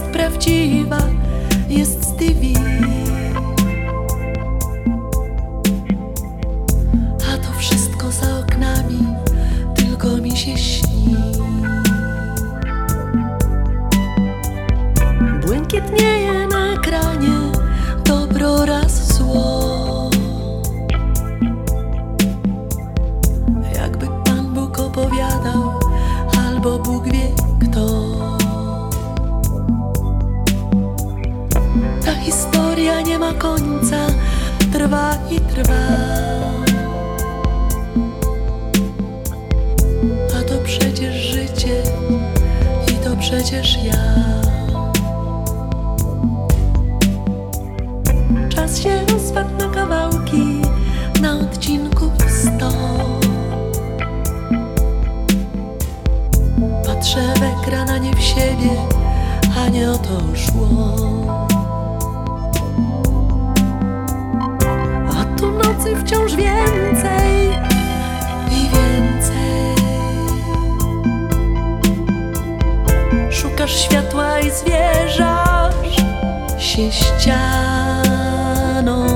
prawdziwa, jest Stevie. A to wszystko za oknami tylko mi się śni. Błękitnieje na ekranie dobro raz zło. Jakby Pan Bóg opowiadał, albo Bóg wie kto. Ta historia nie ma końca, trwa i trwa. A to przecież życie i to przecież ja. Czas się rozpadł na kawałki, na odcinków 100. Patrzę w ekran, a nie w siebie, a nie o to szło. A tu nocy wciąż więcej i więcej. Szukasz światła i zwierzasz się ścianą.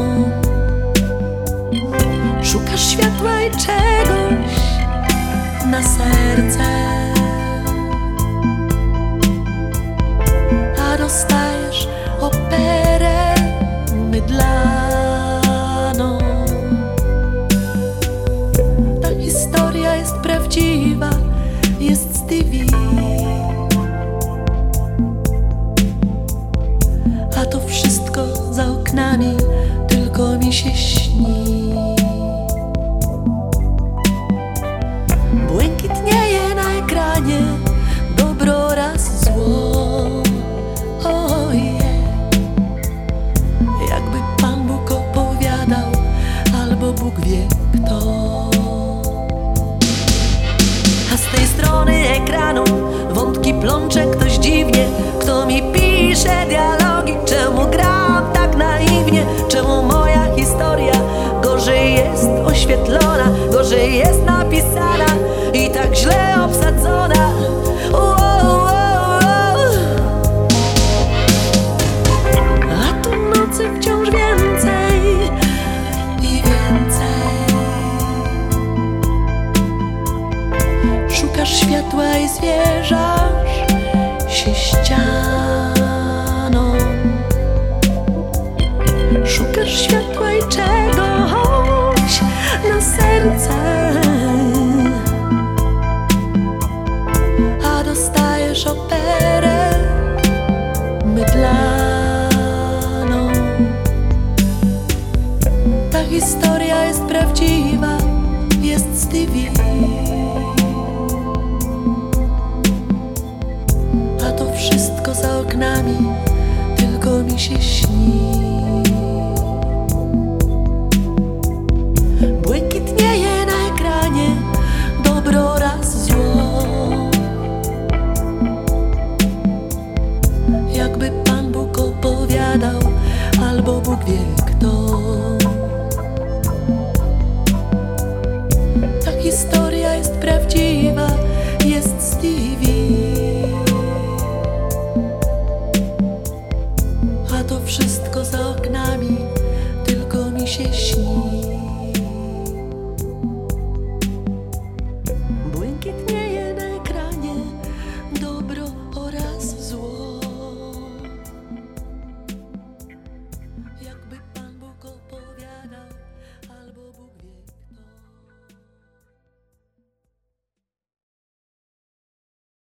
Szukasz światła i czegoś na serce, a dostajesz operę mydlaną. Ta historia jest prawdziwa, jest Stevie. A to wszystko za oknami tylko mi się śni. Błękitnieje na ekranie dobro raz zło. Ojej, jakby Pan Bóg opowiadał, albo Bóg wie kto. A z tej strony ekranu wątki plącze ktoś dziwnie. Kto mi pisze dialogi? Czemu gram tak naiwnie? Czemu moja historia gorzej jest oświetlona, gorzej jest napisana i tak źle obsadzona? A tu nocy wciąż więcej i więcej. Szukasz światła i zwierzasz się ścianą. Szukasz światła i czegoś na serce, a dostajesz operę mydlaną. Ta historia jest prawdziwa, jest Stevie. A to wszystko za oknami tylko mi się śni.